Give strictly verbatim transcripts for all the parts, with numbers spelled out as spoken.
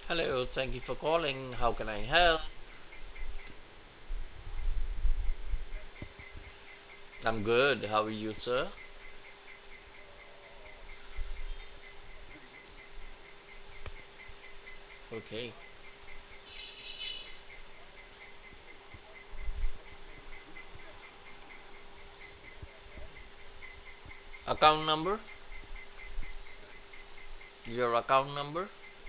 Hello, thank you for calling. How can I help? I'm good. How are you, sir? Okay. Account number? Your account number?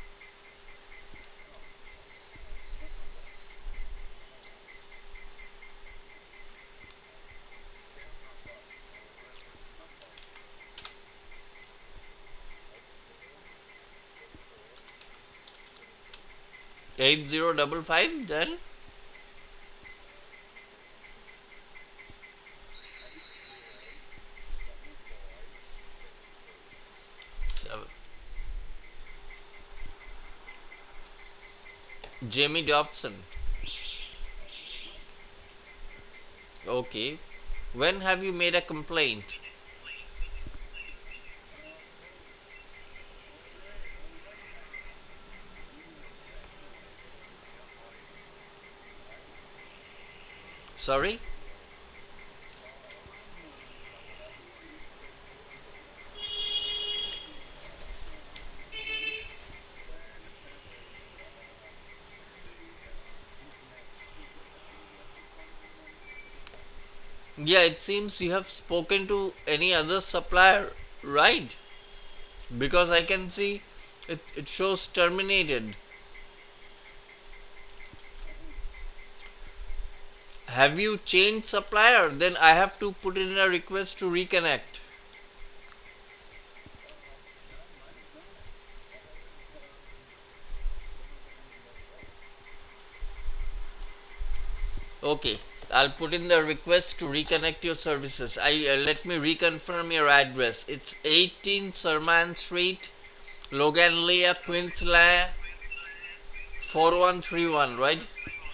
eight zero five five, then? Seven. Jamie Dobson. Okay. When have you made a complaint? Sorry? Yeah, it seems you have spoken to any other supplier, right? Because I can see it, it shows terminated. Have you changed supplier? Then I have to put in a request to reconnect. Okay, I'll put in the request to reconnect your services. I uh, Let me reconfirm your address. It's eighteen Serman Street, Loganlea, Queensland four one three one, right?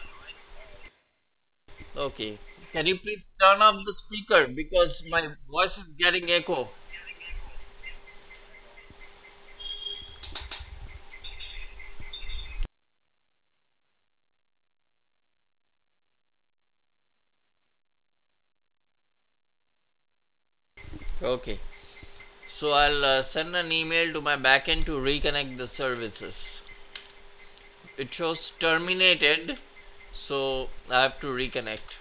Okay. Can you please turn off the speaker because my voice is getting echo. Okay. So I'll uh, send an email to my backend to reconnect the services. It shows terminated, so I have to reconnect.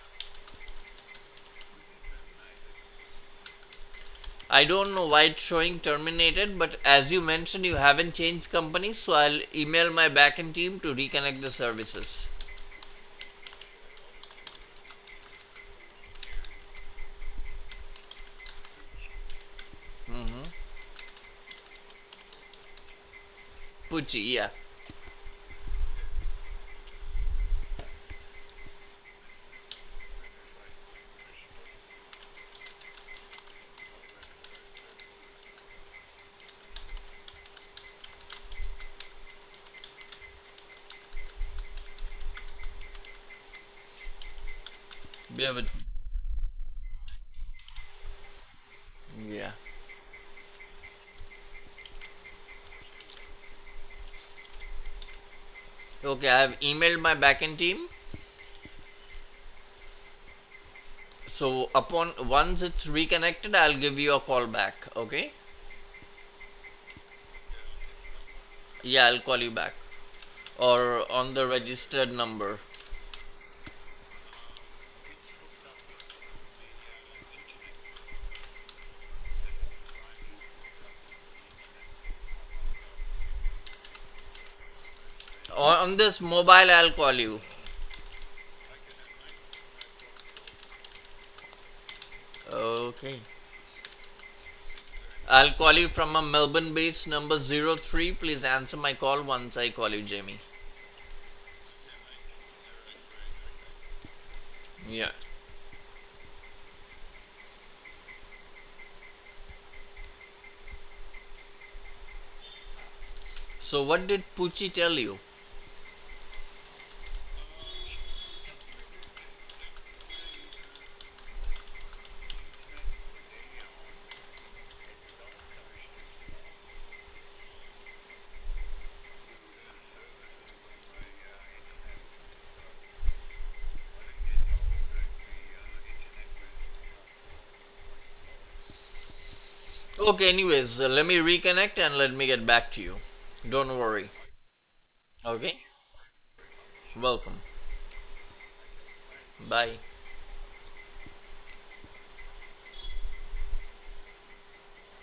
I don't know why it's showing terminated, but as you mentioned, you haven't changed company, so I'll email my backend team to reconnect the services. Mm-hmm. Pucci, yeah. Yeah, but yeah. Okay, I have emailed my backend team. So upon once it's reconnected, I'll give you a call back. Okay? Yeah, I'll call you back or on the registered number. On this mobile, I'll call you. Okay. I'll call you from a Melbourne based number zero three. Please answer my call once I call you, Jamie. Yeah. So, what did Pucci tell you? Okay, anyways, uh, let me reconnect and let me get back to you. Don't worry. Okay? Welcome. Bye.